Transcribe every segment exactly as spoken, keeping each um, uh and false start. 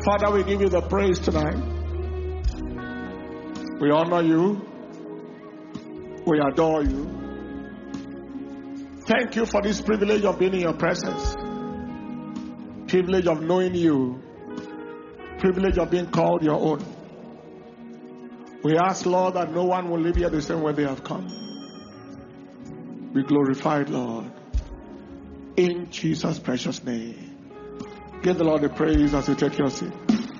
Father, we give you the praise tonight. We honor you. We adore you. Thank you for this privilege of being in your presence. Privilege of knowing you. Privilege of being called your own. We ask, Lord, that no one will leave here the same way they have come. Be glorified, Lord. In Jesus' precious name. Give the Lord the praise as you take your seat.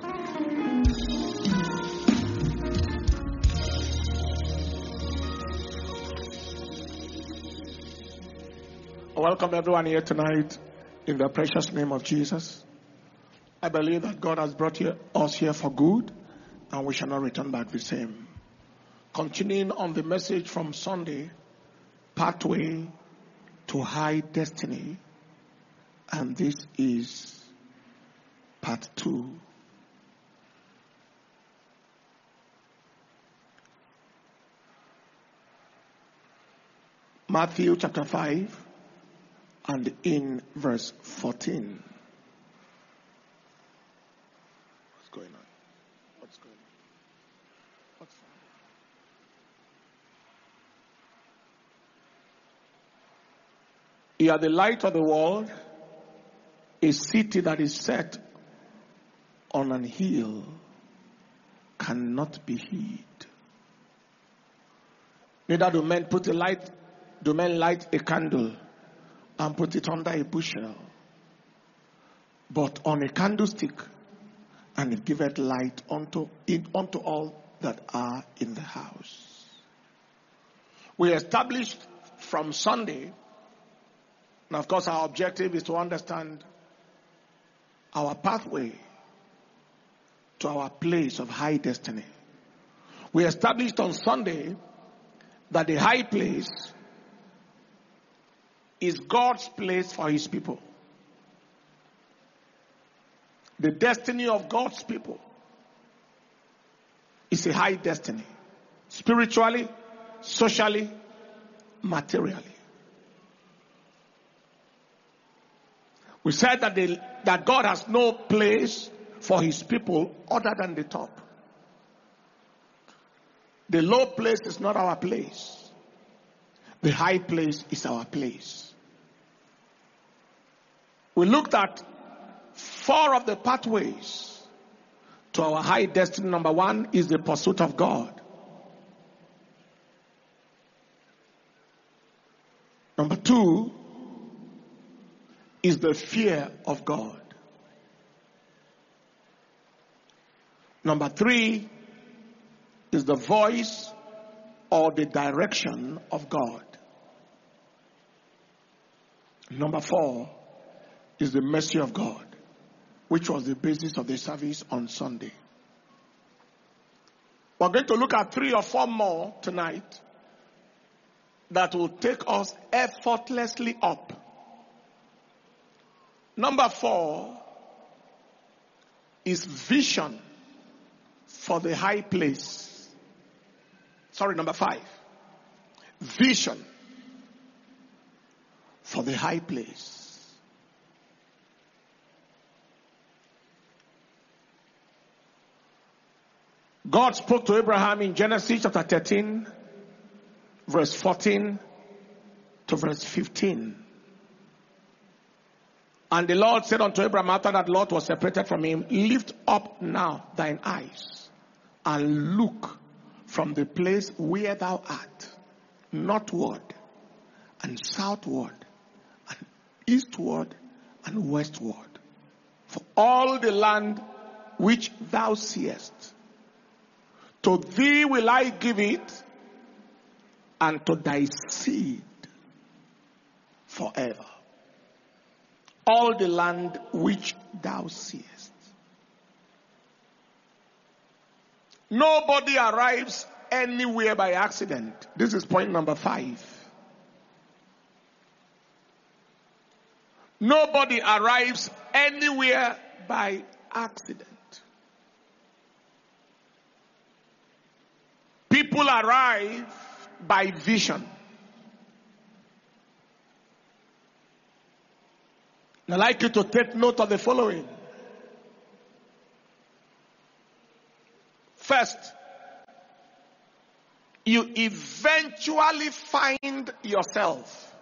Welcome everyone here tonight in the precious name of Jesus. I believe that God has brought here, us here for good, and we shall not return back the same. Continuing on the message from Sunday, Pathway to High Destiny, and this is part two. Matthew chapter five and in verse fourteen. What's going on? What's going on? What's wrong? You are the light of the world. A city that is set on an hill cannot be hid. Neither do men put a light, do men light a candle and put it under a bushel, but on a candlestick, and it giveth light unto it unto all that are in the house. We established from Sunday, and of course our objective is to understand our pathway to our place of high destiny. We established on Sunday that the high place is God's place for his people. The destiny of God's people is a high destiny. Spiritually, socially, materially. We said that, they, that God has no place for his people other than the top. The low place is not our place. The high place is our place. We looked at four of the pathways to our high destiny. Number one is the pursuit of God. Number two is the fear of God. Number three is the voice or the direction of God. Number four is the mercy of God, which was the basis of the service on Sunday. We're going to look at three or four more tonight that will take us effortlessly up. Number four is vision for the high place. Sorry, number five. Vision for the high place. God spoke to Abraham in Genesis chapter thirteen, verse fourteen to verse fifteen. And the Lord said unto Abraham, after that Lot was separated from him, lift up now thine eyes and look from the place where thou art, northward and southward and eastward and westward, for all the land which thou seest. To thee will I give it, and to thy seed forever. All the land which thou seest. Nobody arrives anywhere by accident. This is point number five. Nobody arrives anywhere by accident. People arrive by vision. I'd like you to take note of the following. First, you eventually find yourself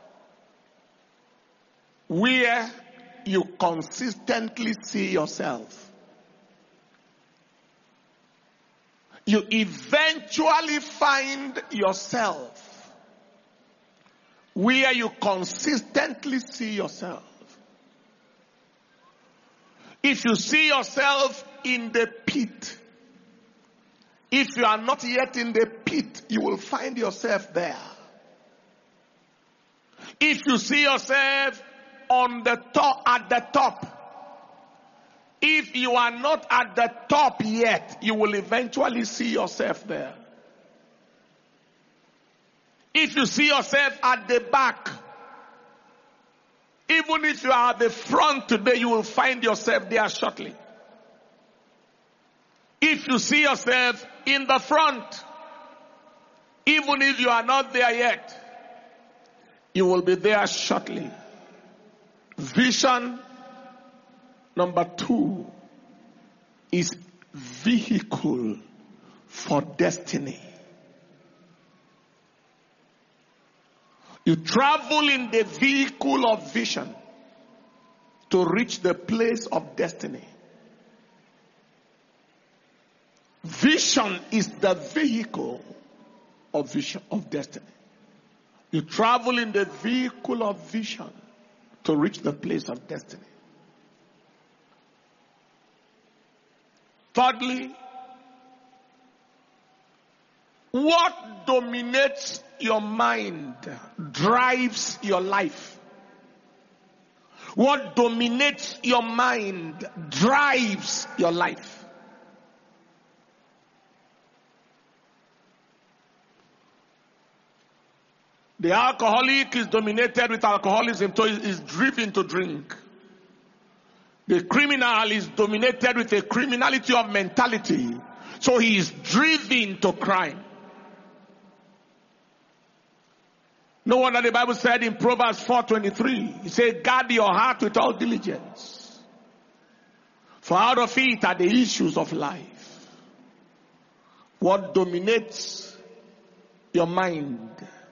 where you consistently see yourself. You eventually find yourself where you consistently see yourself. If you see yourself in the pit, if you are not yet in the pit, you will find yourself there. If you see yourself on the top, at the top, if you are not at the top yet, you will eventually see yourself there. If you see yourself at the back, even if you are at the front today, you will find yourself there shortly. If you see yourself in the front, even if you are not there yet, you will be there shortly. Vision number two is vehicle for destiny. You travel in the vehicle of vision to reach the place of destiny. Vision is the vehicle of vision of destiny. You travel in the vehicle of vision to reach the place of destiny. Thirdly, what dominates your mind drives your life. What dominates your mind drives your life. The alcoholic is dominated with alcoholism, so he is driven to drink. The criminal is dominated with a criminality of mentality, so he is driven to crime. No wonder the Bible said in Proverbs four twenty-three, it said, guard your heart with all diligence, for out of it are the issues of life. What dominates your mind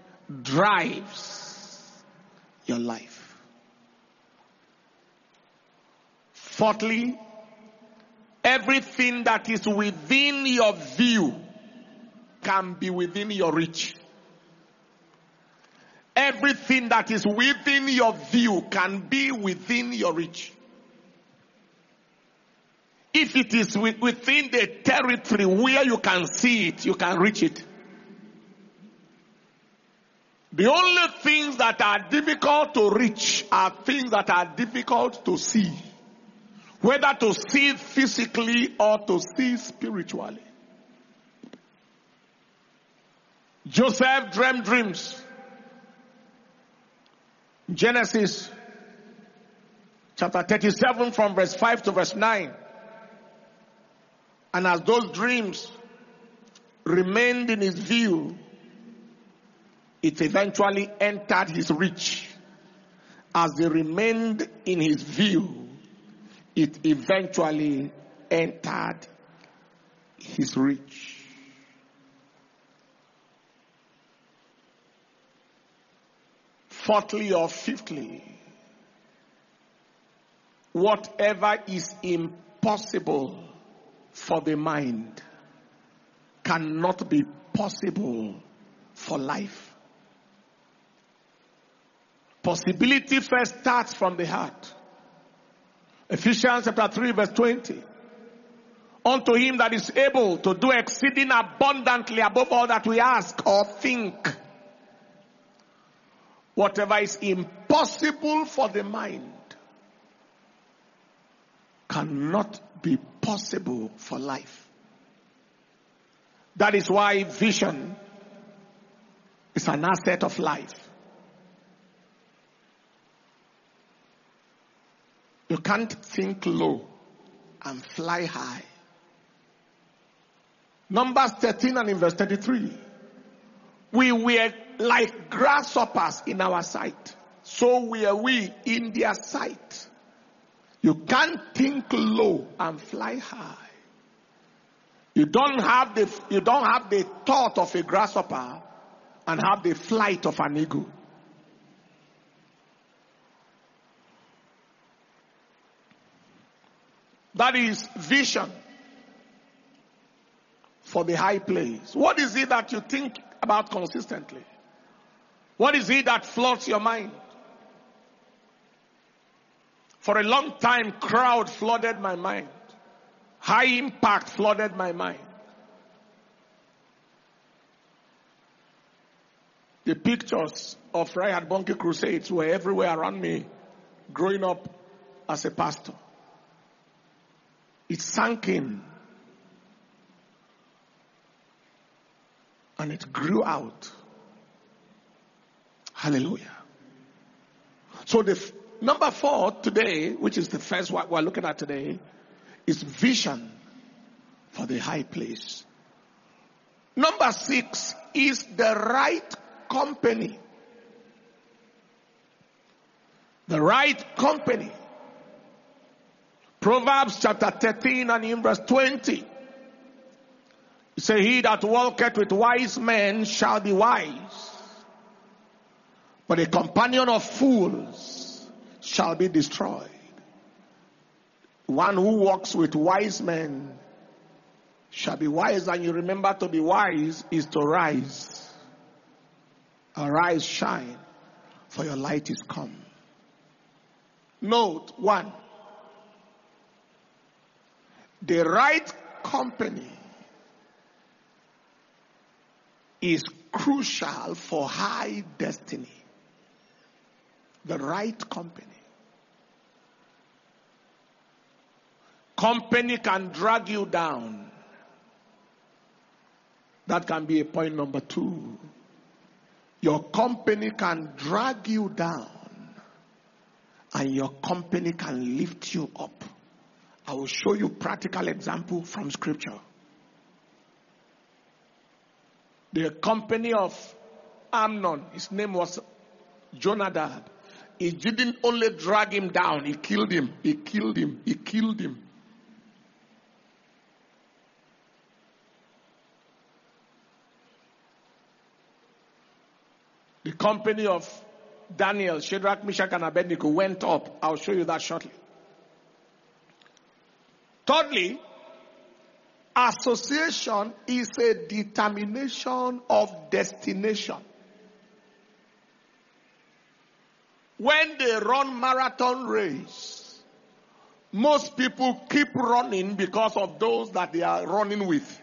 drives your life. Fourthly, everything that is within your view can be within your reach. Everything that is within your view can be within your reach. If it is within the territory where you can see it, you can reach it. The only things that are difficult to reach are things that are difficult to see. Whether to see physically or to see spiritually. Joseph dreamed dreams. Genesis chapter thirty-seven from verse five to verse nine. And as those dreams remained in his view, it eventually entered his reach. As they remained in his view, it eventually entered his reach. Fourthly or fifthly, whatever is impossible for the mind cannot be possible for life. Possibility first starts from the heart. Ephesians chapter three verse twenty. Unto him that is able to do exceeding abundantly above all that we ask or think. Whatever is impossible for the mind cannot be possible for life. That is why vision is an asset of life. You can't think low and fly high. Numbers thirteen and in verse thirty-three. We were like grasshoppers in our sight. So were we in their sight. You can't think low and fly high. You don't have the, you don't have the thought of a grasshopper and have the flight of an eagle. That is vision for the high place. What is it that you think about consistently? What is it that floods your mind? For a long time, crowd flooded my mind. High impact flooded my mind. The pictures of Reinhard Bonnke crusades were everywhere around me growing up as a pastor. It sank in. And it grew out. Hallelujah. So the f- number four today, which is the first one we're looking at today, is vision for the high place. Number six is the right company. The right company. Proverbs chapter thirteen and in verse twenty. It says, he that walketh with wise men shall be wise, but a companion of fools shall be destroyed. One who walks with wise men shall be wise, and you remember to be wise is to rise. Arise, shine, for your light is come. Note one. The right company is crucial for high destiny. The right company. Company can drag you down. That can be a point number two. Your company can drag you down, and your company can lift you up. I will show you practical example from scripture. The company of Amnon, his name was Jonadab. He didn't only drag him down, he killed him, he killed him, he killed him. The company of Daniel, Shadrach, Meshach, and Abednego went up. I'll show you that shortly. Thirdly, association is a determination of destination. When they run marathon race, most people keep running because of those that they are running with.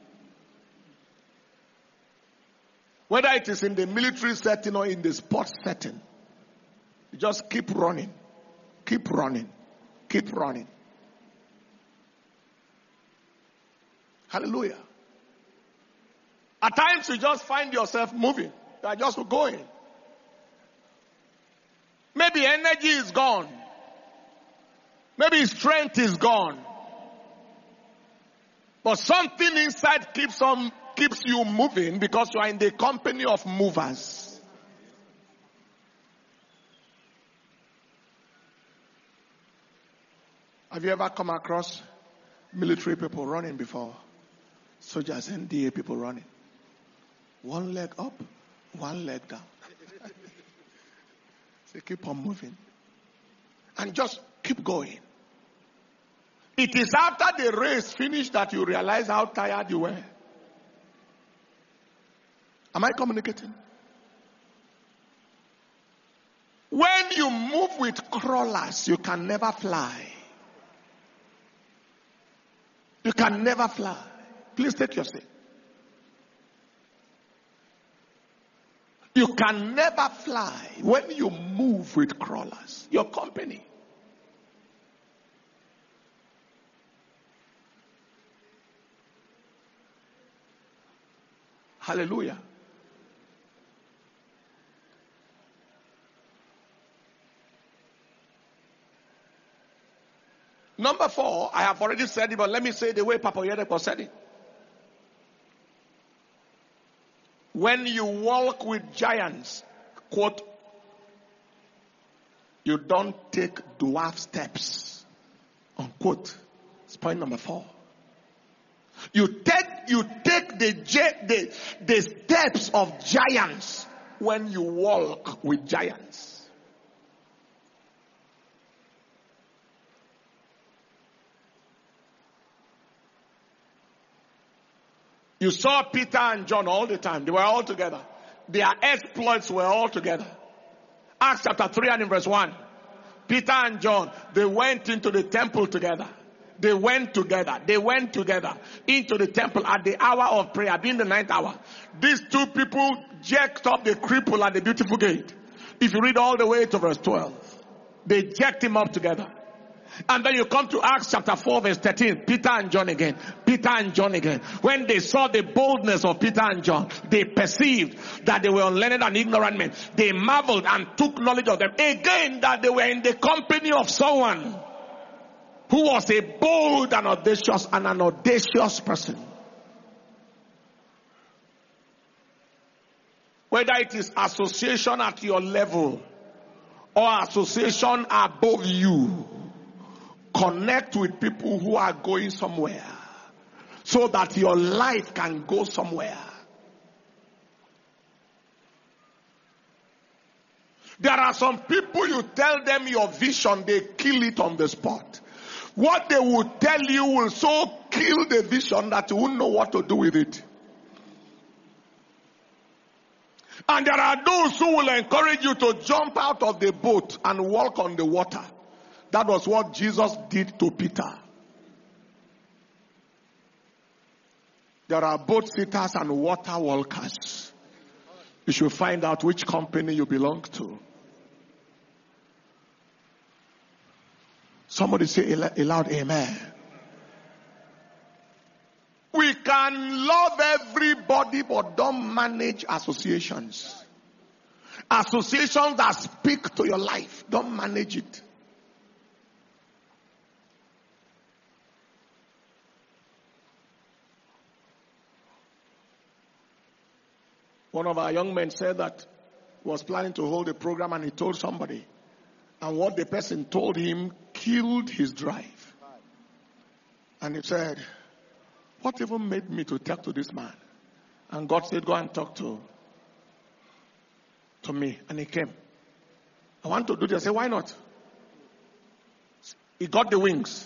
Whether it is in the military setting or in the sports setting, you just keep running, keep running, keep running. Hallelujah. At times you just find yourself moving. You are just going. Maybe energy is gone. Maybe strength is gone. But something inside keeps on keeps you moving because you are in the company of movers. Have you ever come across military people running before? Soldiers, N D A people running. One leg up, one leg down. They keep on moving. And just keep going. It is after the race finished that you realize how tired you were. Am I communicating? When you move with crawlers, you can never fly. You can never fly. Please take your seat. You can never fly when you move with crawlers. Your company. Hallelujah. Number four, I have already said it, but let me say it the way Papa Oyedepo said it. When you walk with giants, quote, you don't take dwarf steps, unquote. It's point number four. You take, you take the, the, the steps of giants when you walk with giants. You saw Peter and John all the time. They were all together. Their exploits were all together. Acts chapter three and in verse one. Peter and John, they went into the temple together. They went together. They went together into the temple at the hour of prayer, being the ninth hour. These two people jacked up the cripple at the beautiful gate. If you read all the way to verse twelve, they jacked him up together. And then you come to Acts chapter four verse thirteen, Peter and John again. Peter and John again. When they saw the boldness of Peter and John, they perceived that they were unlearned and ignorant men. They marveled and took knowledge of them. Again, that they were in the company of someone who was a bold and audacious and an audacious person. Whether it is association at your level or association above you, connect with people who are going somewhere so that your life can go somewhere. There are some people, you tell them your vision, they kill it on the spot. What they will tell you will so kill the vision that you won't know what to do with it. And there are those who will encourage you to jump out of the boat and walk on the water. That was what Jesus did to Peter. There are boat sitters and water walkers. You should find out which company you belong to. Somebody say a loud amen. We can love everybody, but don't manage associations. Associations that speak to your life, don't manage it. One of our young men said that he was planning to hold a program and he told somebody. And what the person told him killed his drive. And he said, what even made me to talk to this man? And God said, go and talk to, to me. And he came. I want to do this. I said, why not? He got the wings.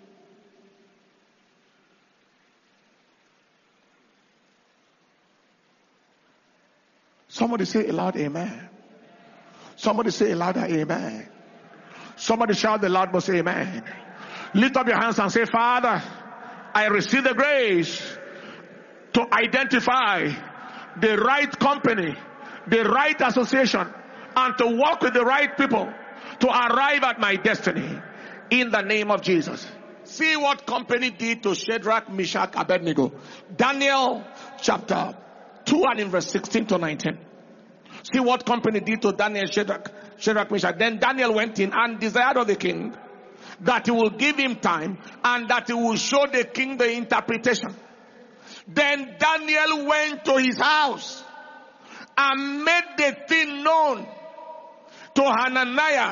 Somebody say a loud amen. Somebody say a louder amen. Somebody shout the loud most amen. Lift up your hands and say, Father, I receive the grace to identify the right company, the right association, and to work with the right people to arrive at my destiny in the name of Jesus. See what company did to Shadrach, Meshach, Abednego. Daniel chapter two and in verse sixteen to nineteen. See what company did to Daniel, Shadrach, Shadrach, Meshach. Then Daniel went in and desired of the king that he will give him time and that he will show the king the interpretation. Then Daniel went to his house and made the thing known to Hananiah,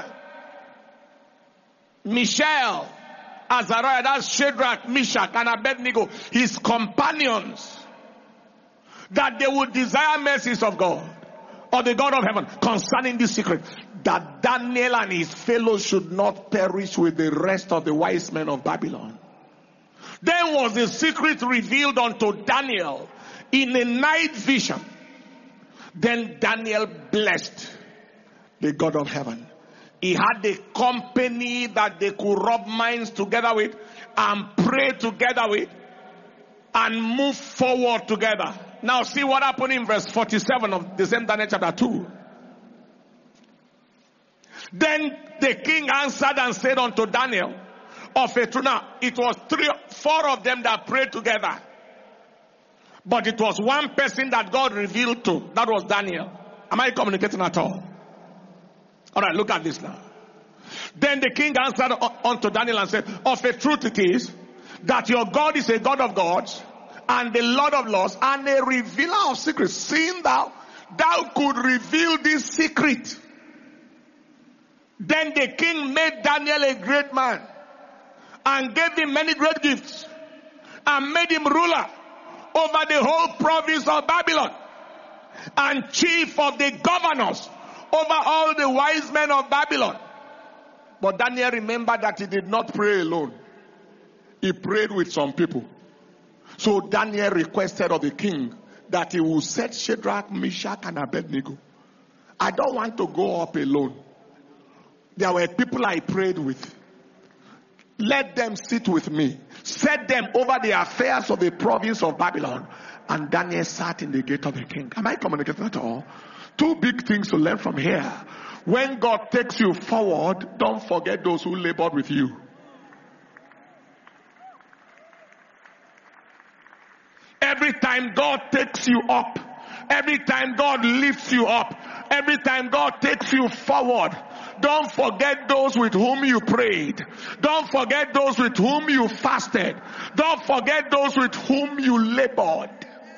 Mishael, Azariah, that's Shadrach, Meshach, and Abednego, his companions, that they would desire mercies of God, or the God of heaven, concerning this secret, that Daniel and his fellows should not perish with the rest of the wise men of Babylon. Then was the secret revealed unto Daniel in a night vision. Then Daniel blessed the God of heaven. He had a company that they could rub minds together with and pray together with and move forward together. Now see what happened in verse forty-seven of the same Daniel chapter two. Then the king answered and said unto Daniel, of a truth, now it was three, four of them that prayed together. But it was one person that God revealed to. That was Daniel. Am I communicating at all? Alright, look at this now. Then the king answered unto Daniel and said, of a truth it is that your God is a God of gods and the Lord of lords and a revealer of secrets. Seeing thou, thou could reveal this secret. Then the king made Daniel a great man and gave him many great gifts. and made him ruler over the whole province of Babylon, and chief of the governors over all the wise men of Babylon. But Daniel remembered that he did not pray alone. He prayed with some people. So Daniel requested of the king that he will set Shadrach, Meshach, and Abednego. I don't want to go up alone. There were people I prayed with. Let them sit with me. Set them over the affairs of the province of Babylon. And Daniel sat in the gate of the king. Am I communicating at all? Two big things to learn from here. When God takes you forward, don't forget those who labored with you. Every time God takes you up, every time God lifts you up, every time God takes you forward, don't forget those with whom you prayed. Don't forget those with whom you fasted. Don't forget those with whom you labored.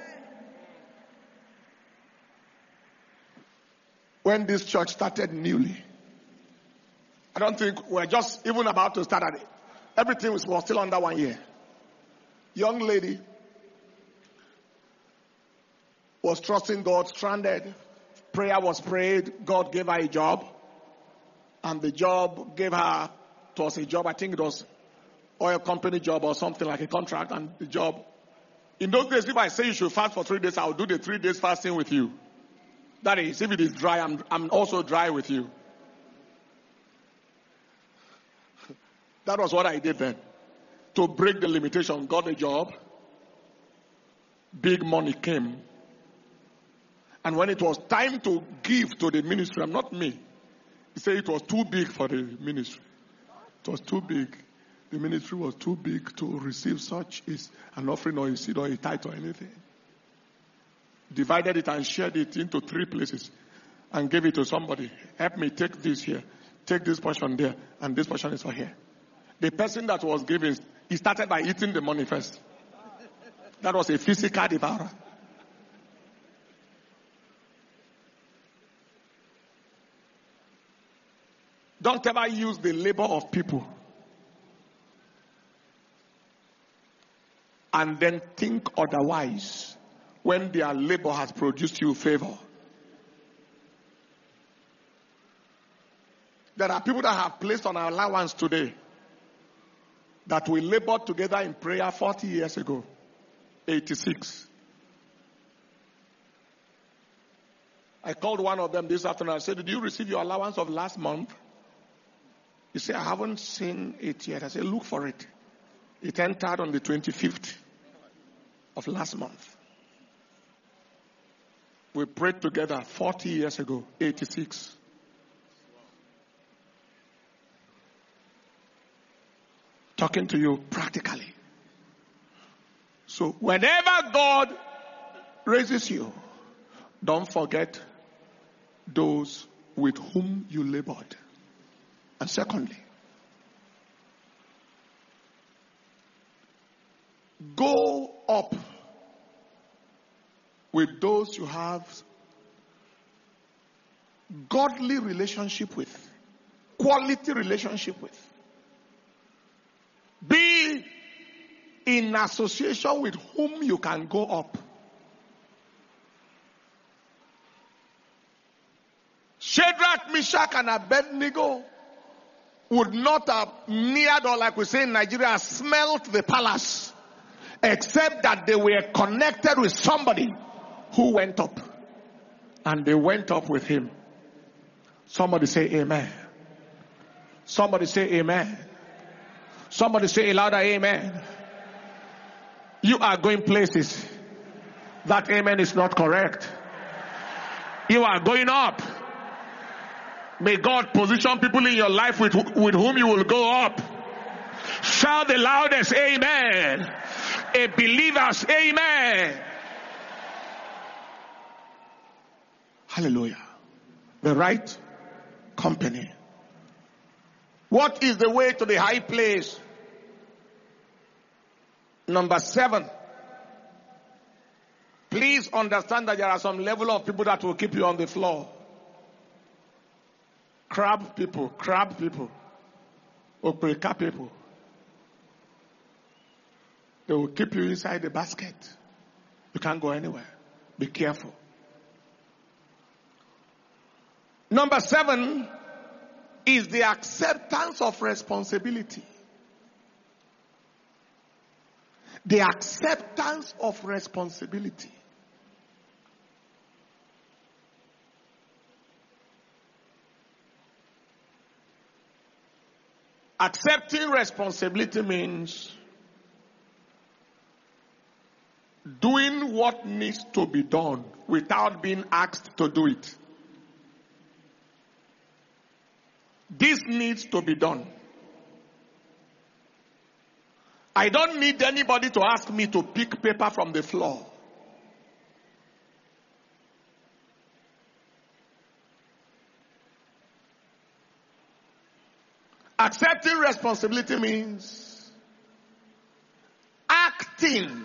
When this church started newly, I don't think we're just even about to start at it. Everything was, was still under one year. Young lady was trusting God, stranded. Prayer was prayed. God gave her a job. And the job gave her, it was a job, I think it was oil company job or something like a contract. And the job, in those days, if I say you should fast for three days, I'll do the three days fasting with you. That is, if it is dry, I'm, I'm also dry with you. That was what I did then. To break the limitation, got a job. Big money came. And when it was time to give to the ministry, I'm not me. He said it was too big for the ministry. It was too big. The ministry was too big to receive such is an offering or a seed or a tithe or anything. Divided it and shared it into three places and gave it to somebody. Help me take this here. Take this portion there. And this portion is for here. The person that was giving, he started by eating the money first. That was a physical devourer. Don't ever use the labor of people and then think otherwise when their labor has produced you favor. There are people that have placed on our allowance today that we labored together in prayer forty years ago, eighty-six. I called one of them this afternoon and said, did you receive your allowance of last month? He said, I haven't seen it yet. I said, look for it. It entered on the twenty-fifth of last month. We prayed together forty years ago, eighty-six. Talking to you practically. So whenever God raises you, don't forget those with whom you labored. And secondly, go up with those you have godly relationship with, quality relationship with. Be in association with whom you can go up. Shadrach, Meshach, and Abednego would not have neared, or like we say in Nigeria, smelt the palace, except that they were connected with somebody who went up. And they went up with him. Somebody say amen. Somebody say amen. Somebody say a louder amen. You are going places. That amen is not correct. You are going up. May God position people in your life with, with whom you will go up. Shout the loudest amen. A believer's amen. Hallelujah. The right company. What is the way to the high place? Number seven. Please understand that there are some level of people that will keep you on the floor. Crab people, crab people, opereka people. They will keep you inside the basket. You can't go anywhere. Be careful. Number seven is the acceptance of responsibility. The acceptance of responsibility. Accepting responsibility means doing what needs to be done without being asked to do it. This needs to be done. I don't need anybody to ask me to pick paper from the floor. Accepting responsibility means acting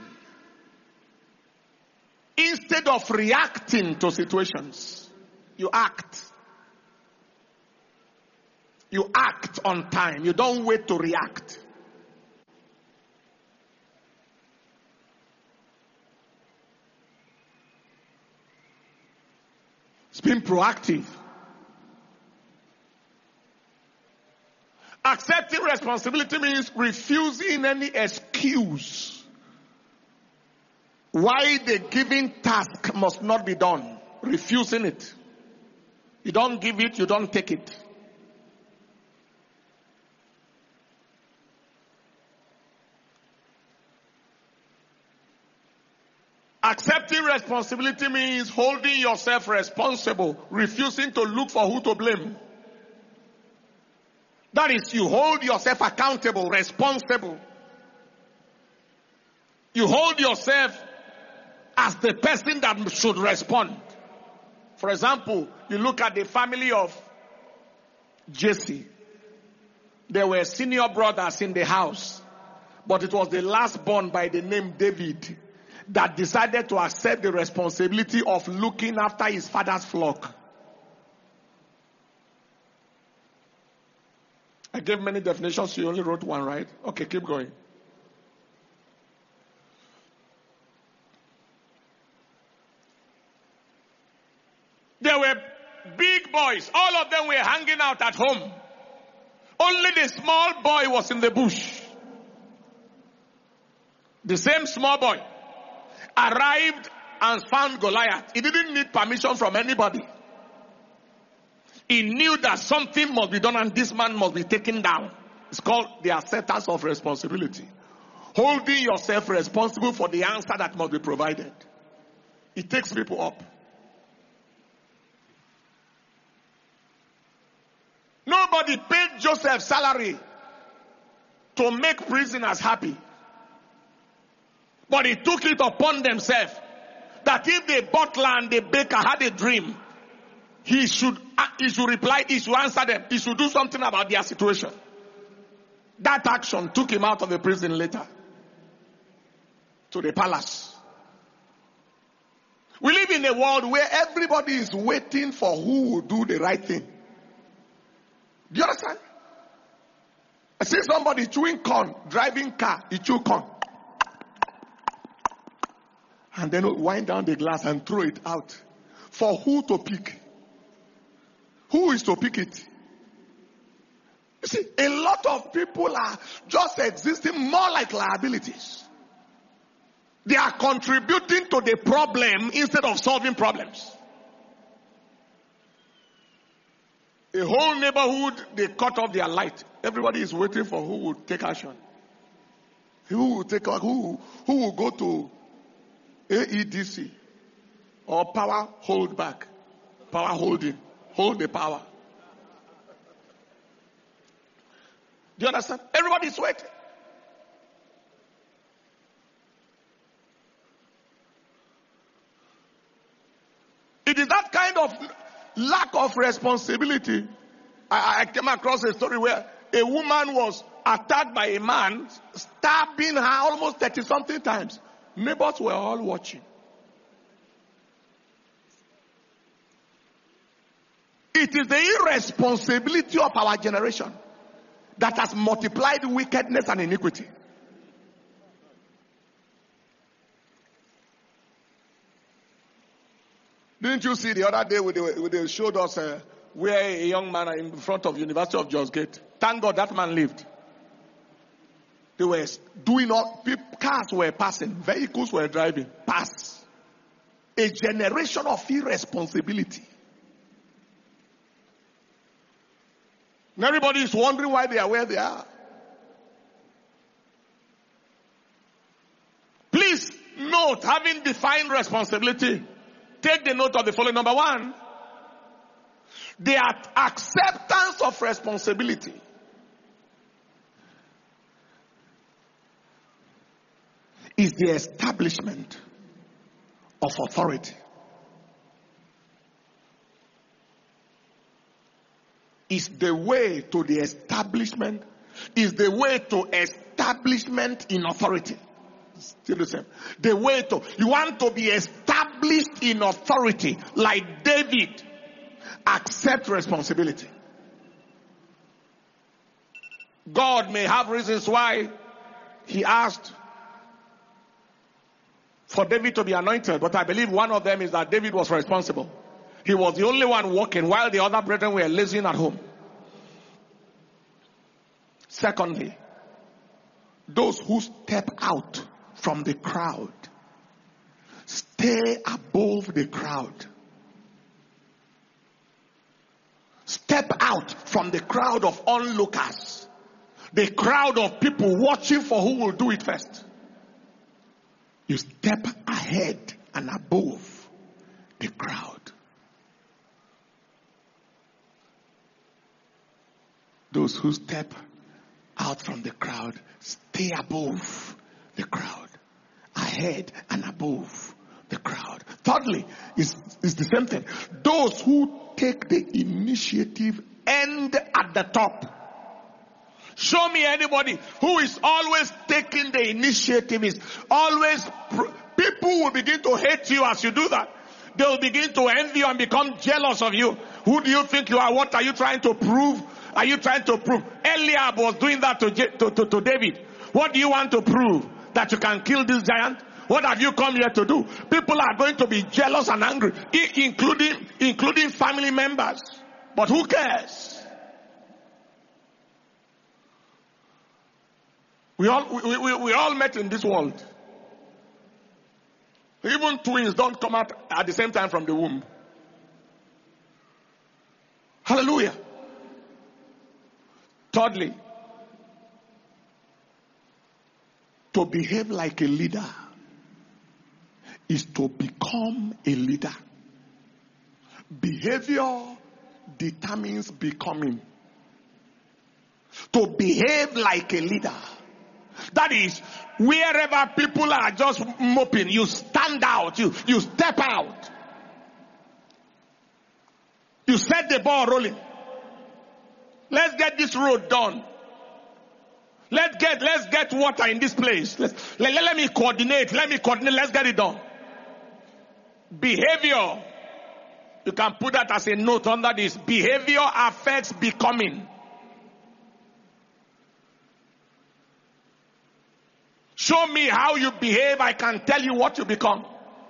instead of reacting to situations. You act. You act on time. You don't wait to react. It's being proactive. Accepting responsibility means refusing any excuse why the given task must not be done. Refusing it. You don't give it, you don't take it. Accepting responsibility means holding yourself responsible, refusing to look for who to blame. That is, you hold yourself accountable, responsible. You hold yourself as the person that should respond. For example, you look at the family of Jesse. There were senior brothers in the house, but it was the last born by the name David that decided to accept the responsibility of looking after his father's flock. I gave many definitions, you only wrote one, right? Okay, keep going. There were big boys. All of them were hanging out at home. Only the small boy was in the bush. The same small boy arrived and found Goliath. He didn't need permission from anybody. He knew that something must be done and this man must be taken down. It's called the acceptance of responsibility. Holding yourself responsible for the answer that must be provided. It takes people up. Nobody paid Joseph's salary to make prisoners happy. But he took it upon themselves that if the butler and the baker had a dream, he should, he should reply, he should answer them, he should do something about their situation. That action took him out of the prison later to the palace. We live in a world where everybody is waiting for who will do the right thing. Do you understand? I see somebody chewing corn, driving car, he chew corn. And then wind down the glass and throw it out. For who to pick? Who is to pick it? You see, a lot of people are just existing more like liabilities. They are contributing to the problem instead of solving problems. A whole neighborhood, they cut off their light. Everybody is waiting for who will take action. Who will take who who will go to A E D C or power hold back, power holding, hold the power. Do you understand? Everybody is waiting. It is that kind of lack of responsibility. I, I came across a story where a woman was attacked by a man, stabbing her almost thirty something times. Neighbors were all watching. It is the irresponsibility of our generation that has multiplied wickedness and iniquity. Didn't you see the other day when they, when they showed us uh, where a young man in front of University of Jos Gate? Thank God that man lived. They were doing all, cars were passing, vehicles were driving, pass. A generation of irresponsibility. And everybody is wondering why they are where they are. Please note, having defined responsibility, take the note of the following. Number one, the acceptance of responsibility is the establishment of authority. Is the way to the establishment, is the way to establishment in authority. Still the same. The way to, you want to be established in authority like David. Accept responsibility. God may have reasons why he asked for David to be anointed, but I believe one of them is that David was responsible. He was the only one working while the other brethren were lazing at home. Secondly, those who step out from the crowd stay above the crowd. Step out from the crowd of onlookers, the crowd of people watching for who will do it first. You step ahead and above the crowd. Those who step out from the crowd stay above the crowd, ahead and above the crowd. Thirdly, is is the same thing. Those who take the initiative end at the top. Show me anybody who is always taking the initiative, is always, people will begin to hate you as you do that. They will begin to envy you and become jealous of you. Who do you think you are? What are you trying to prove? Are you trying to prove? Eliab was doing that to, to, to, to David. What do you want to prove? That you can kill this giant? What have you come here to do? People are going to be jealous and angry, including, including family members. But who cares? We all, we, we, we all met in this world. Even twins don't come out at the same time from the womb. Hallelujah. Thirdly, to behave like a leader is to become a leader. Behavior determines becoming. To behave like a leader. That is, wherever people are just moping, you stand out, you, you step out. You set the ball rolling. Let's get this road done. Let's get, let's get water in this place. Let's, let, let, let me coordinate, let me coordinate, let's get it done. Behavior, you can put that as a note under this. Behavior affects becoming. Show me how you behave, I can tell you what you become.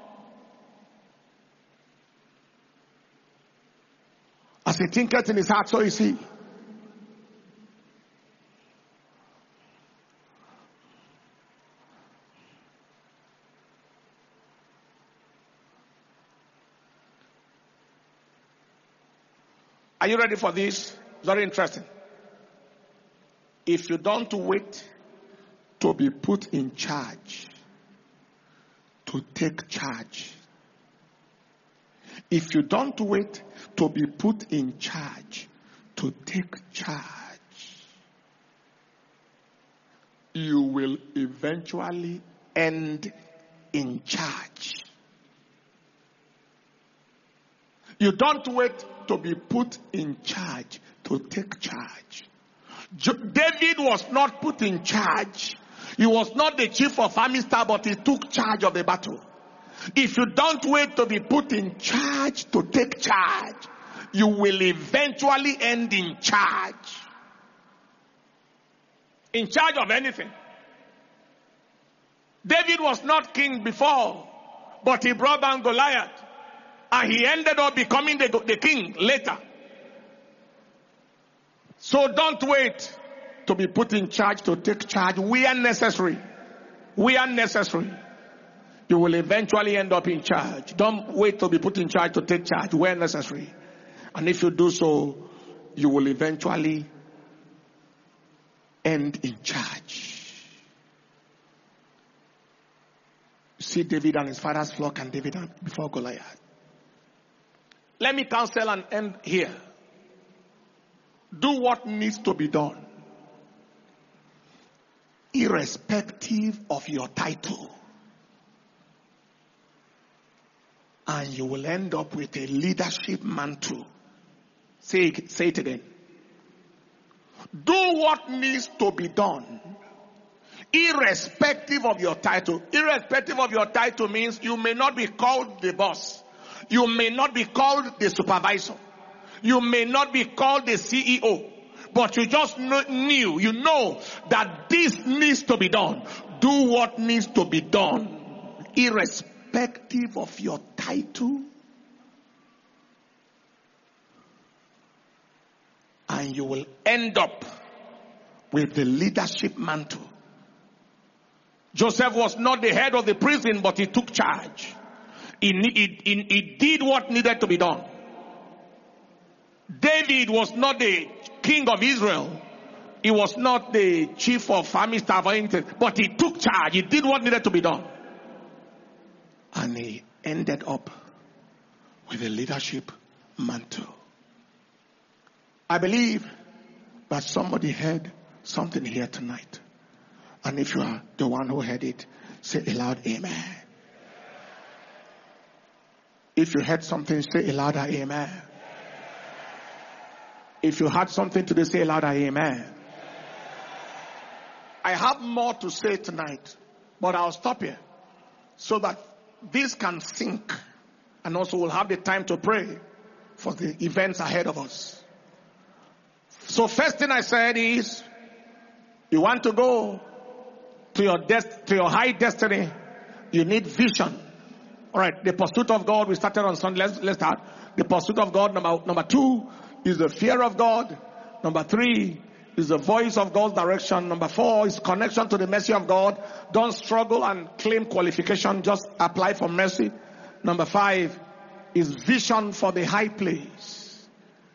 As he thinketh in his heart, so is he. Are you ready for this? Very interesting. If you don't wait to be put in charge, to take charge. If you don't wait to be put in charge, to take charge, you will eventually end in charge. You don't wait to be put in charge, to take charge. David was not put in charge. He was not the chief of army staff, but he took charge of the battle. If you don't wait to be put in charge, to take charge, you will eventually end in charge. In charge of anything. David was not king before, but he brought down Goliath. And he ended up becoming the, the king later. So don't wait to be put in charge to take charge. We are necessary. We are necessary. You will eventually end up in charge. Don't wait to be put in charge to take charge. We are necessary. And if you do so, you will eventually end in charge. You see David and his father's flock and David before Goliath. Let me counsel and end here. Do what needs to be done, irrespective of your title. And you will end up with a leadership mantle. Say it, say it again. Do what needs to be done, irrespective of your title. Irrespective of your title means you may not be called the boss. You may not be called the supervisor. You may not be called the C E O. But you just knew, you know that this needs to be done. Do what needs to be done, irrespective of your title. And you will end up with the leadership mantle. Joseph was not the head of the prison, but he took charge. He, he, he, he did what needed to be done. David was not the king of Israel. He was not the chief of army staff or anything, but he took charge. He did what needed to be done. And he ended up with a leadership mantle. I believe that somebody heard something here tonight. And if you are the one who heard it, say aloud, amen. If you heard something, say aloud, amen. If you had something to say louder, amen. I have more to say tonight, but I'll stop here so that this can sink, and also we'll have the time to pray for the events ahead of us. So first thing I said is, you want to go to your des- to your high destiny, you need vision. All right, the pursuit of God, we started on Sunday. Let's, let's start. The pursuit of God, number, number two, is the fear of God. Number three is the voice of God's direction. Number four is connection to the mercy of God. Don't struggle and claim qualification. Just apply for mercy. Number five is vision for the high place,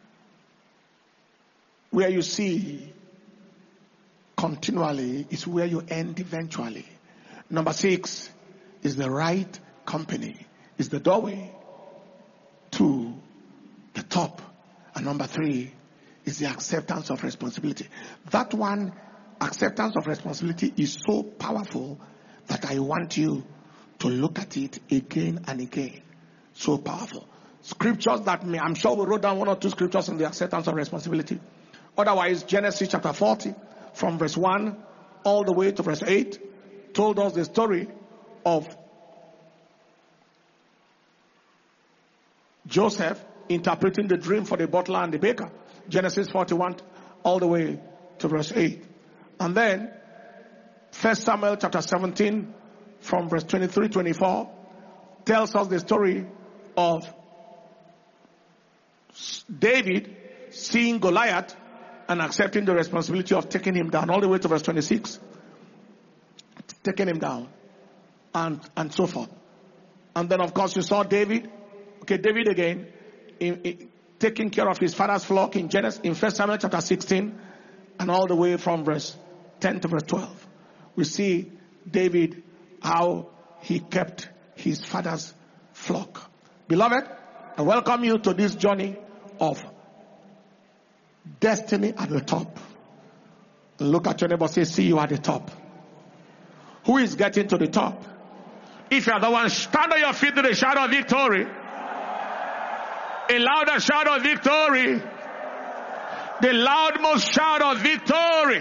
where you see continually is where you end eventually. Number six is the right company, is the doorway to the top. And number three is the acceptance of responsibility. That one, acceptance of responsibility, is so powerful that I want you to look at it again and again. So powerful. Scriptures that may, I'm sure we wrote down one or two scriptures on the acceptance of responsibility. Otherwise, Genesis chapter forty, from verse one all the way to verse eight, told us the story of Joseph interpreting the dream for the butler and the baker. Genesis forty-one all the way to verse eight. And then First Samuel chapter seventeen from verse twenty-three to twenty-four tells us the story of David seeing Goliath and accepting the responsibility of taking him down, all the way to verse twenty-six. Taking him down and, and so forth. And then of course you saw David, okay, David again, In, in, taking care of his father's flock in Genesis, in First Samuel chapter sixteen, and all the way from verse ten to verse twelve. We see David, how he kept his father's flock. Beloved, I welcome you to this journey of destiny at the top. Look at your neighbor, say, see you at the top. Who is getting to the top? If you are the one, stand on your feet to the shout of victory. A louder shout of victory. The loudmost shout of victory.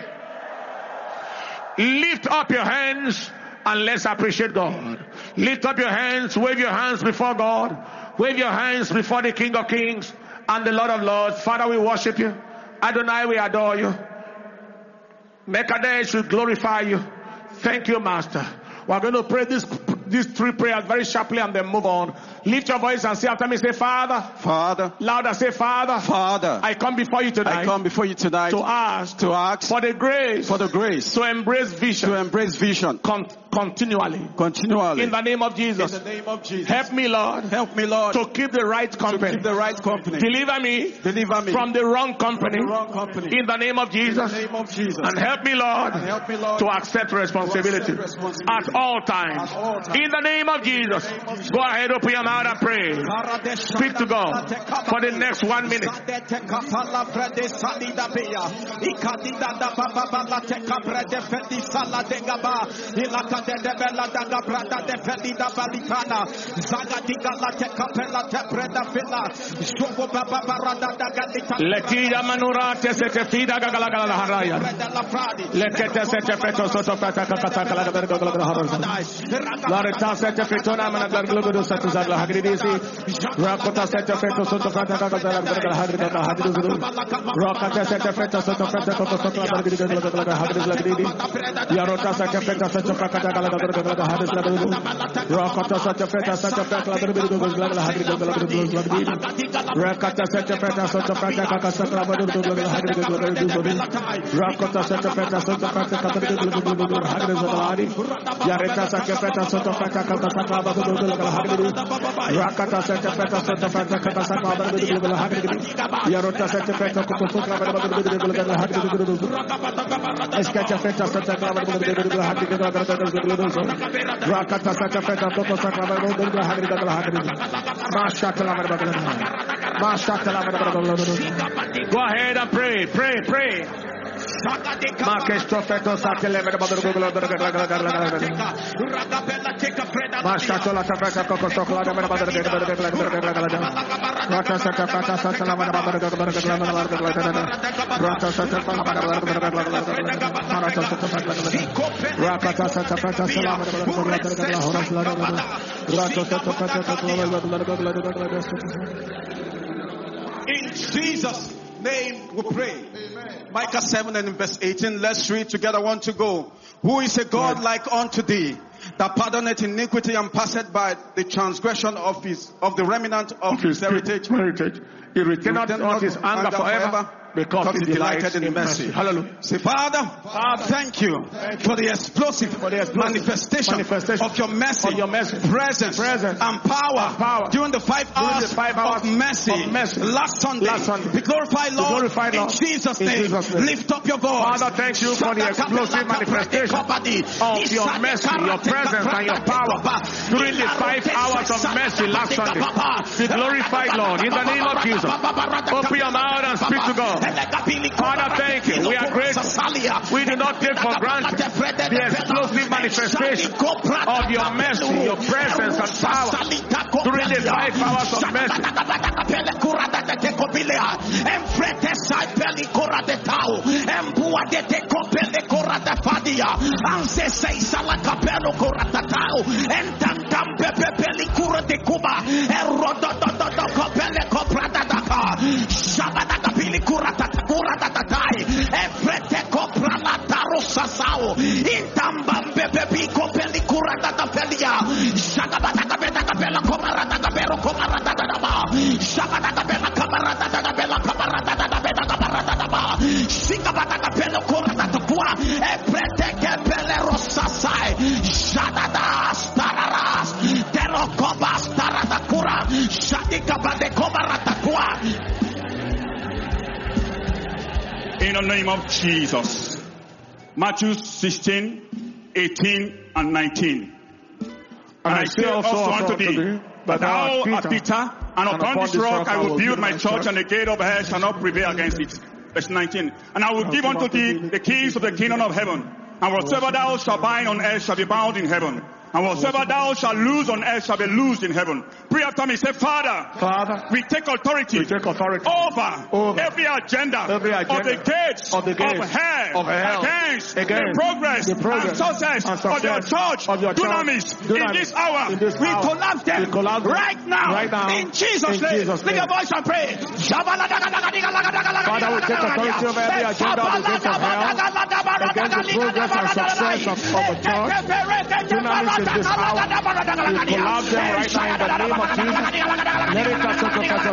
Lift up your hands and let's appreciate God. Lift up your hands, wave your hands before God. Wave your hands before the King of Kings and the Lord of Lords. Father, we worship you. Adonai, we adore you. Mekadesh, we glorify you. Thank you, Master. We're going to pray this these three prayers very sharply and then move on. Lift your voice and say after me, say, Father. Father. Louder, say, Father. Father. I come before you tonight. I come before you tonight. To ask. To ask. For the grace. For the grace. To embrace vision. To embrace vision. Con- continually. Continually. In the name of Jesus. In the name of Jesus. Help me, Lord. Help me, Lord. To keep the right company. To keep the right company. Deliver me. Deliver me. From the wrong company. From the wrong company. In the name of Jesus. In the name of Jesus. And help me, Lord. And help me, Lord. To accept responsibility. To accept responsibility. At all times. At all times. In the name of Jesus. Name of Jesus. Go ahead, open your mouth and pray. Speak to God for the next one minute. Letida manurate se te fida gagala gala haraya. Lekete se te feto soto fata kakata gala gala gala gala haraya. Larita se te fetona mana gala gala gala soto zagla hagridisi. Rakota se te feto soto fata gala gala gala haraya gala hagridu. Rakata se te feto soto fata kakata gala gala gala gala hagridu lagridu. Yarota se te feto soto fata gala gala gala gala hagridu lagridu. Rakota se te feto soto fata gala gala gala hagridu gala gala lagridu. Rakata se te feto soto fata kakata gala gala hagridu gala gala. Rakota se te feto soto fata gala gala hagridu gala. Yareta se te feto soto fata kakata gala gala hagridu. Rakata se te feto soto fata kakata gala gala hagridu. Yarota se te feto soto fata gala hagridu. Eskecha feto soto gala gala hagridu gala. Rakata se te feto soto fata gala hagridu gala hagridu. Mashata la gala. Mashata la gala. Go ahead and pray, pray, pray. Makestro feto satele me badur gula gula gula gula gula. Mashato la tafeta koko sokla me badur gula gula gula gula gula. Rata sata fata sata la me badur gula gula gula gula gula. Rata sata fata me badur gula gula gula gula. Rata sata fata gula. Rata sata fata sala me badur gula gula gula horas la gula. Rata sata fata gula gula gula gula gula. In Jesus' name we pray. Micah seven and verse eighteen. Let's read together. One to go. Who is a God like unto thee, that pardoneth iniquity and passeth by the transgression of his of the remnant of his heritage? Heritage. He retained not his anger forever, because he delighted in mercy. Hallelujah. Say, Father, Father, thank you for the explosive, for the explosive manifestation, manifestation of your mercy, of your mercy, presence, presence and power, and power during the five during hours, the five hours of, mercy, of mercy last Sunday. Last Sunday. Be glorified, Lord, Be glorified, Lord, in Jesus' in name. Jesus' name. Lift up your voice. Father, thank you for the explosive manifestation of your mercy, your presence, and your power during the five hours of mercy last Sunday. Be glorified, Lord, in the name of Jesus. Open your mouth and speak to God. Father, thank you. We are grateful. We do not take for granted the explosive manifestation of your mercy, your presence, and power during the five hours of mercy. In the name of Jesus. Matthew sixteen, eighteen, and nineteen. And I say also unto thee, that thou art Peter, and upon this rock I will build my church, and the gate of hell shall not prevail against it. Verse nineteen. And I will give unto thee the keys of the kingdom of heaven. And whatsoever thou shalt bind on earth shall be bound in heaven. And whatsoever thou shalt loose on earth shall be loosed in heaven. Pray after me. Say, Father, Father, we take authority, we take authority over, over every, agenda every agenda of the gates of, the gates of hell, of hell against, against the progress, the progress and success, and success of your church, of your dunamis, dunamis in this hour. in this we hour. collapse them, we collapse them right, now, right now in Jesus' in name. Jesus' Lift name. your voice and pray. Father, we take authority over every agenda of the gates of hell against the progress and success of, of the church. Dunamis in this hour. We collapse them right now in the name of Jesus. Let it touch us.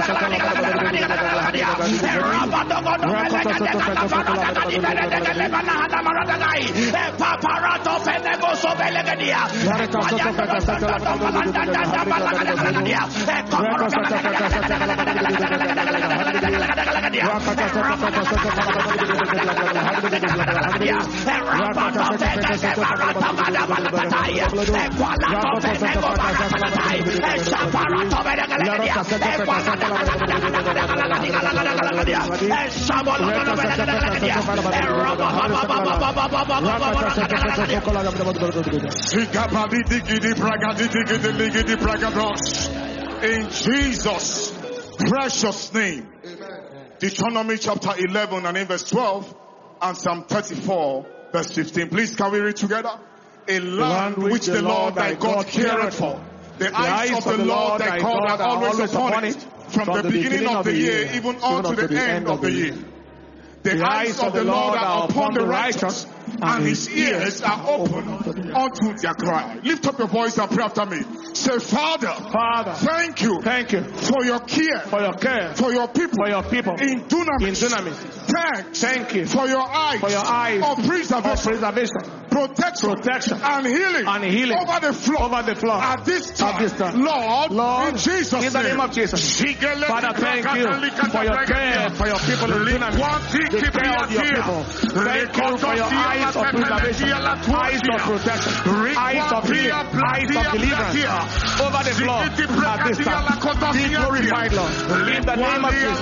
In Jesus' precious name. Deuteronomy chapter eleven and in verse twelve and Psalm thirty-four verse fifteen. Please can we read together? A land which the Lord thy God careth for. The eyes of the Lord thy God are always upon it, from the beginning of the year even unto the end of the year. The eyes of the Lord are upon the righteous, and his ears are open unto their cry. Lift up your voice and pray after me. Say, Father, Father, thank you, thank you for your care, for your care, for your people, for your people in Dunamis. In Dunamis. Thanks, thank you for your eyes, for your eyes of preservation, of preservation, protection, protection, and healing, and healing over the floor, over the floor at this time, at this time. Lord, Lord, in Jesus' in the name of Jesus. Father, thank you for your care for your people in Dunamis, the care of your people. Thank you for your eyes of preservation, eyes of protection, eyes of healing, eyes of deliverance over the floor at this time. Be glorified, Lord. In the name of Jesus.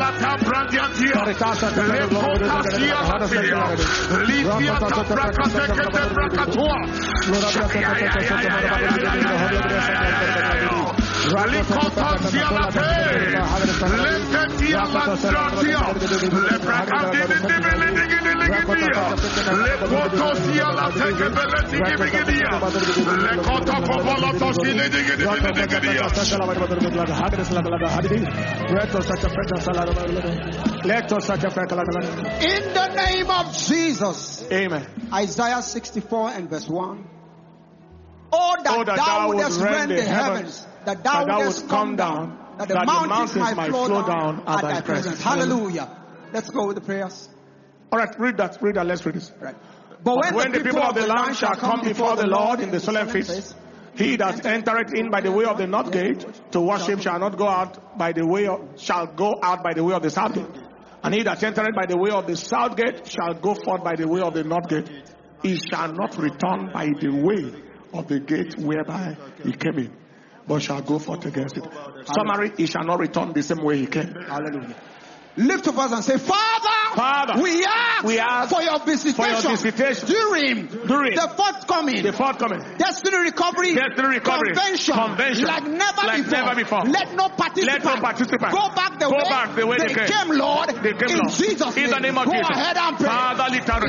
In the name of Jesus. Amen. Isaiah sixty-four and verse one. Oh, that, oh, that thou, thou wouldest rend the heavens, that thou, that thou wouldest come down, that the, that mountains, the mountains might, might flow down, down at thy presence. Hallelujah. Let's go with the prayers. All right, read that. Read that. Let's read this. Right. But when, when the, the people of the land shall come before the Lord in the solemn feast, he that entereth in by the way of the north gate to worship shall not go out by the way of, shall go out by the way of the south gate. And he that entereth by the way of the south gate shall go forth by the way of the north gate. He shall not return by the way of the gate whereby he came in, but shall go forth against it. Summary, he shall not return the same way he came. Hallelujah. Lift up us and say, Father, Father, we ask, we ask for your visitation, for your visitation during, during the forthcoming, the forthcoming Destiny Recovery, Destiny Recovery convention, convention like never like before. Never before. Let no participant, Let no participant go back the go way, back the way they, they came. came, Lord. They came, in Lord. Jesus' in name. the name of go Jesus. ahead and pray. Father, lift out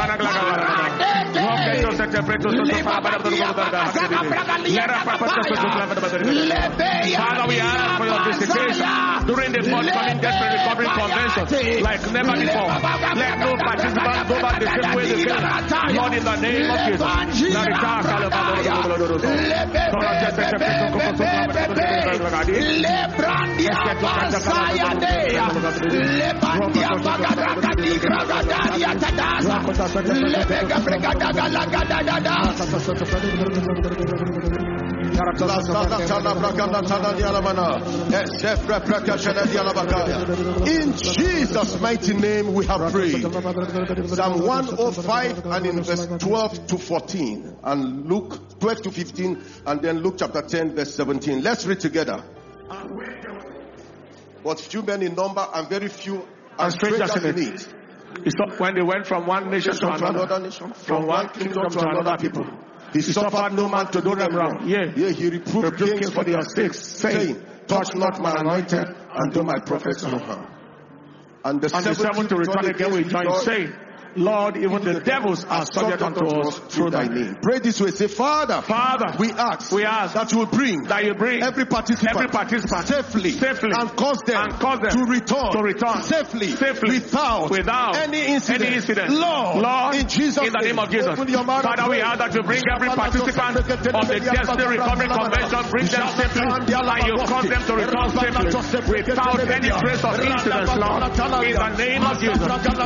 Father, we ask for your visitation during the forthcoming Destiny Recovery convention like never before. Let no participant go back the same way they came. Lord, in the name of Jesus. In Jesus' mighty name we have prayed. Psalm one oh five and in verse twelve to fourteen, and Luke twelve to fifteen, and then Luke chapter ten verse seventeen. Let's read together. But few men in number and very few and strangers in it. It's not when they went from one nation to another, another nation, from one kingdom to another people. He suffered no man to do them wrong. Yeah, yeah he reproved kings for their sakes, saying, touch not my anointed and do my prophets no harm. And the seventh to return again with joy, saying, Lord, even the devils are subject unto us through thy name. Pray this way. Say, Father, Father, we ask, we ask that you will bring, that you bring every participant, every participant safely, safely and cause them, and cause them to return, to return safely, safely without, without any incident. Any incident. Lord, Lord, in Jesus' in the name of Jesus, open your mouth. Father, we ask that you bring every participant of the Destiny Recovery Convention, bring them safely, and you cause them to return safely without any trace of incidents, Lord. In the name of Jesus.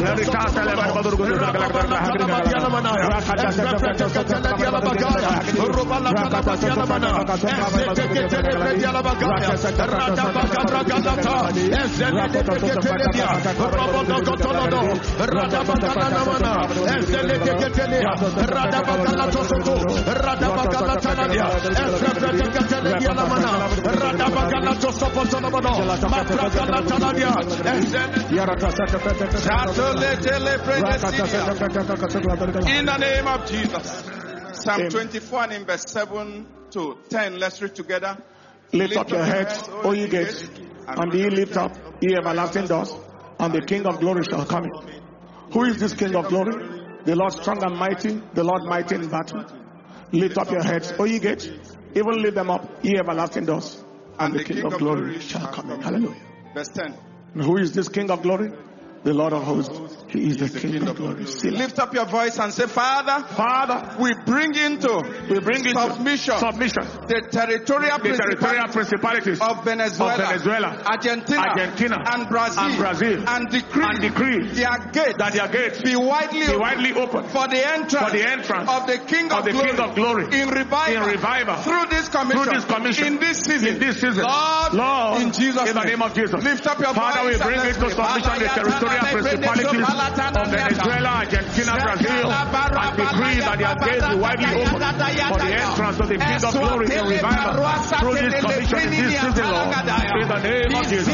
In the name of Jesus. Psalm twenty-four and in verse seven to ten. Let's read together. Lift up your heads, O ye gates, and be ye lift up, ye everlasting doors, and the King of glory shall come in. Who is this King of glory? The Lord strong and mighty, the Lord mighty in battle. Lift up your heads, O ye gates, even lift them up, ye everlasting doors, and the King of glory shall come in. Hallelujah. Verse ten. And who is this King of glory? The Lord of hosts. He is the King of glory. Lift up your voice and say, Father, Father, we bring into we bring into submission, submission the territorial, the territorial principalities of Venezuela, of Venezuela, Argentina, Argentina, and Brazil, and Brazil, and decree, and decree their gates, that their gates be widely, be open, widely open for the entrance, for the entrance of the King of, of the glory, King of glory in revival, in revival through this commission, through this commission in this season, in this season. Lord, Lord, in Jesus' in the name of Jesus, lift up your Father, voice we bring into submission the territorial principalities of Venezuela, Argentina, Brazil, and decree that their gates be widely open for the entrance of the King of glory in revival through this commission in this season, Lord. In the name of Jesus.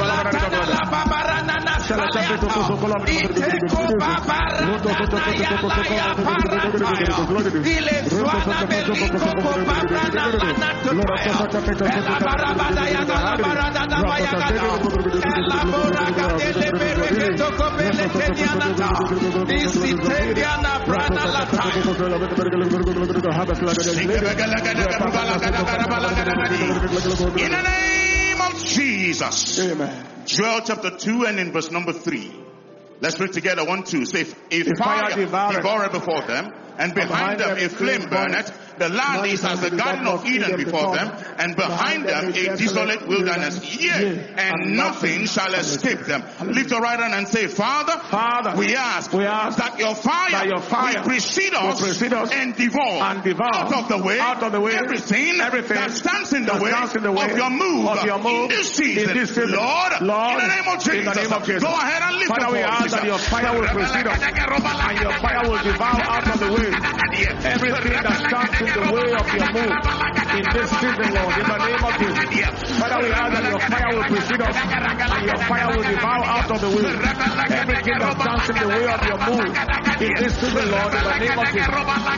In the name of Jesus. Amen. Joel chapter two and in verse number three. Let's read together. One, two. Say, a fire devoureth before them, and behind them a flame burneth. The land is as the Garden of Eden before them, and behind them a desolate wilderness. Yea, and nothing shall escape them. Lift your right hand and say, Father, Father, we ask, we ask that your fire, that your fire will precede us, will precede us and devour, and devour out of the way, out of the way everything, everything that stands in the, that way, stands in the way of your move, of your move in this season. In this season. Lord, Lord, in the name of Jesus, in the name of Jesus. Go ahead and lift Father, up we ask that your fire will precede us, and your fire will devour out of the way everything that stands in the way of your move in this season, Lord, in the name of Jesus. Father, we ask that your fire will precede us, and your fire will devour out of the way everything that stands in the way of your move in this season, Lord, in the name of Jesus.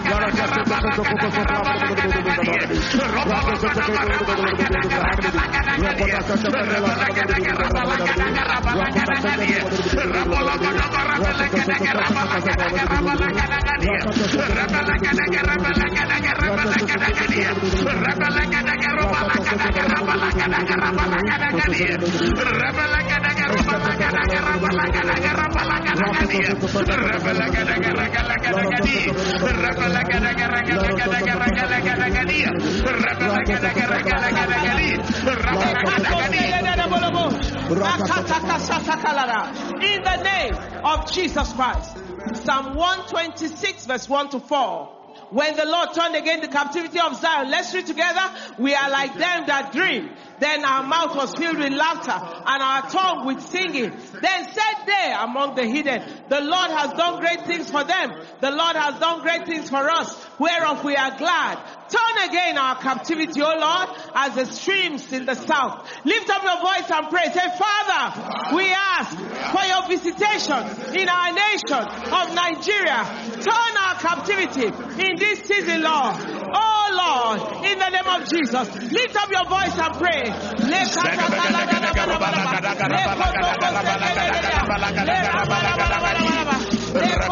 In the name of Jesus Christ. Psalm one twenty-six verse one to four. When the Lord turned again the captivity of Zion, let's read together. We are like them that dream. Then our mouth was filled with laughter, and our tongue with singing. Then said they among the hidden, the Lord has done great things for them. The Lord has done great things for us, whereof we are glad. Turn again our captivity, O Lord, as the streams in the south. Lift up your voice and pray. Say, Father, we ask for your visitation in our nation of Nigeria. Turn our captivity in this season, Lord. Oh Lord, in the name of Jesus, lift up your voice and pray.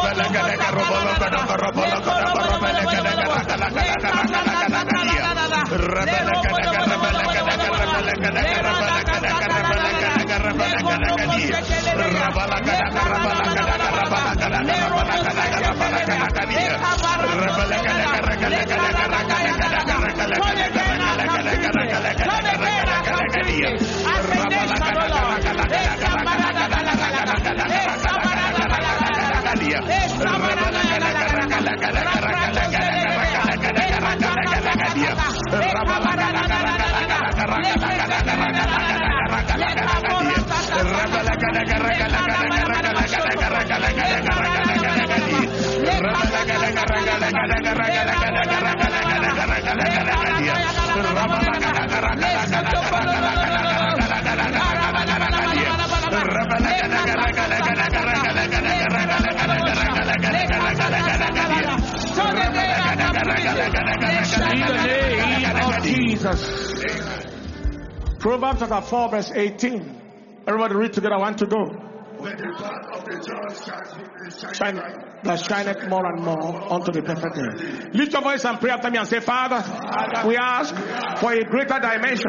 Proverbs chapter four, verse eighteen. Everybody read together. I want to go. When the path of the just shine, that shineth more and more unto the perfect day. Lift your voice and pray after me and say, Father, we ask for a greater dimension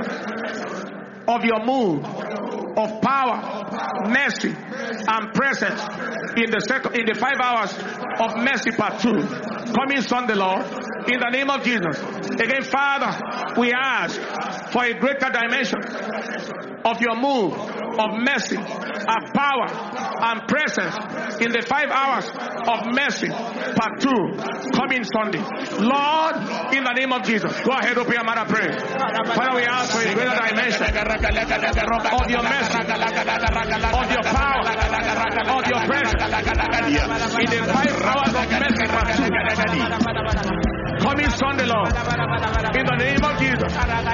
of your move, of power, mercy, and presence in the second, in the five hours of mercy part two. Coming Sunday, Lord, in the name of Jesus. Again, Father, we ask for a greater dimension of your move, of mercy, of power, and presence in the five hours of mercy part two. Coming Sunday. Lord, in the name of Jesus. Go ahead, open your mouth and pray. Father, we ask for a greater dimension of your mercy, of your power, of your presence in the five hours of mercy part two. Coming Sunday, Lord, in the name of Jesus.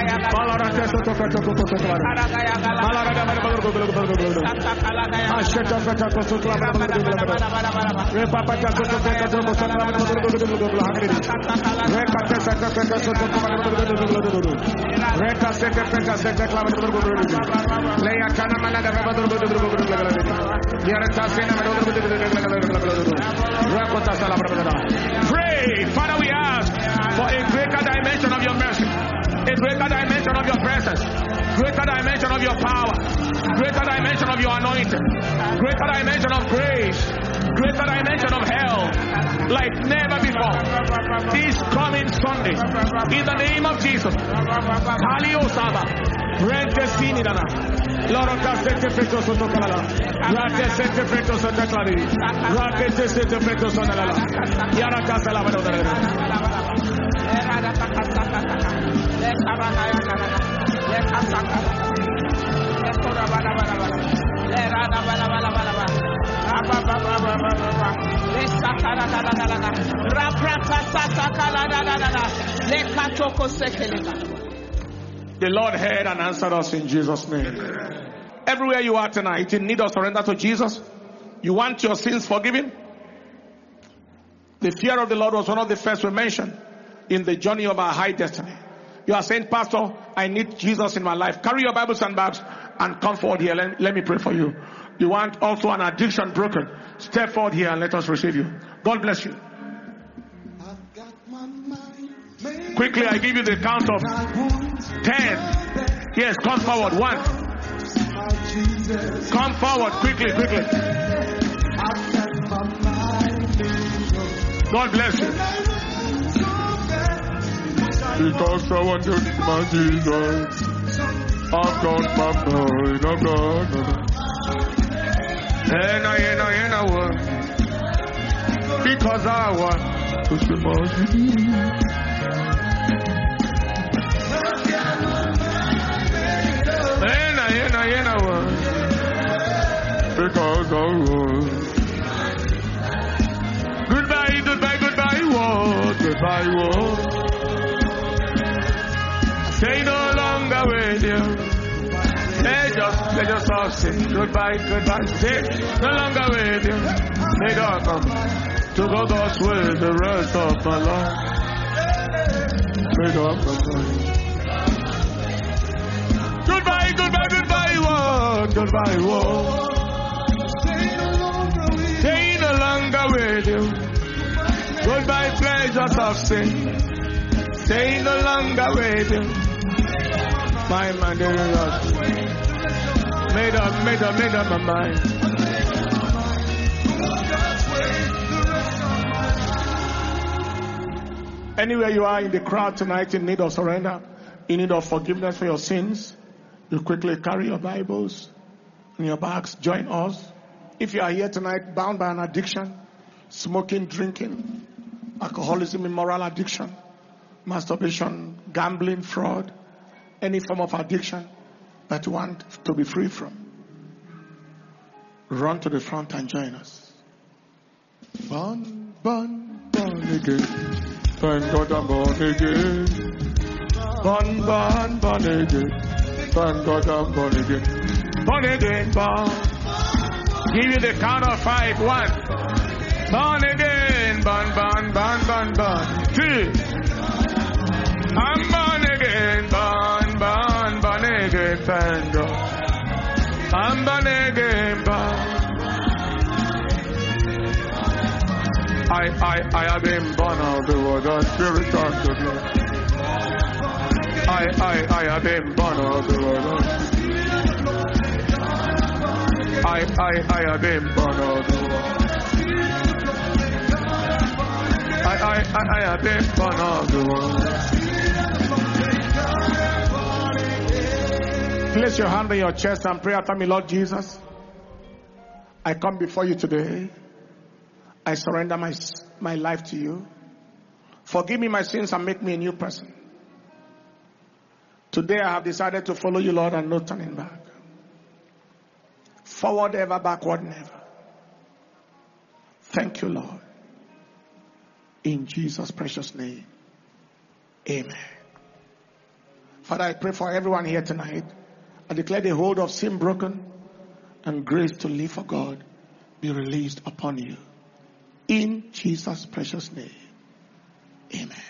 Pray, Father, we ask for a greater dimension of your mercy, a greater dimension of your presence, greater dimension of your power, greater dimension of your anointing, greater dimension of grace, greater dimension of hell, like never before. This coming Sunday, in the name of Jesus. Rente sinidana. Loro casete feto sotto calala. Rate sete feto sotto calali. Rate sete feto sotto calala. Yara casa la vado dare. Erada takasaka. Le kabana yana. Le kasaka. Le kora bala bala bala. Le rada bala bala bala bala. Aba baba baba baba. Le sakara da da da da. Raprata sakala da da da da. Le katoko sekele. The Lord heard and answered us in Jesus' name. Everywhere you are tonight, in need of surrender to Jesus, you want your sins forgiven. The fear of the Lord was one of the first we mentioned in the journey of our high destiny. You are saying, Pastor, I need Jesus in my life. Carry your Bibles and bags and come forward here. Let, let me pray for you. You want also an addiction broken. Step forward here and let us receive you. God bless you. Quickly, I give you the count of ten. Yes, come forward. One. Come forward. Quickly, quickly. God bless you. Because I want to meet my Jesus. I've got my mind. I've got my because I want to see my Jesus. Because I was. Goodbye, goodbye, goodbye, world, goodbye, world. Stay no longer with you. They just, they just all say goodbye, goodbye. Stay no longer with you. They don't come to go God's way the rest of my life. They don't come. Goodbye, goodbye, goodbye, world, goodbye, world. Stay no longer with you. pleasures of sin. Stay no longer waiting. My mind is lost. Made up, made up, made up my mind. Anywhere you are in the crowd tonight in need of surrender, in need of forgiveness for your sins, you quickly carry your Bibles in your bags, join us. If you are here tonight bound by an addiction, smoking, drinking, alcoholism, immoral addiction, masturbation, gambling, fraud, any form of addiction that you want to be free from, run to the front and join us. Born, born, born again. Thank God I'm born again. Born, born, born again. Thank God I'm born again. Born again, born. Give you the count of five. One. Born again. Born, born, born, born, born. Two. I'm born again. Born, born, born again. Thank God. I'm born again, born. I, I, I have been born of the word of spirit of the Lord. I, I, I have been born of the word of I, I, I have been born of the word. I, I, I, I have been born of the word. Place your hand on your chest and pray after me. Lord Jesus, I come before you today. I surrender my, my life to you. Forgive me my sins and make me a new person. Today I have decided to follow you, Lord, and no turning back. Forward ever, backward never. Thank you, Lord. In Jesus' precious name. Amen. Father, I pray for everyone here tonight. I declare the hold of sin broken and grace to live for God be released upon you. In Jesus' precious name. Amen.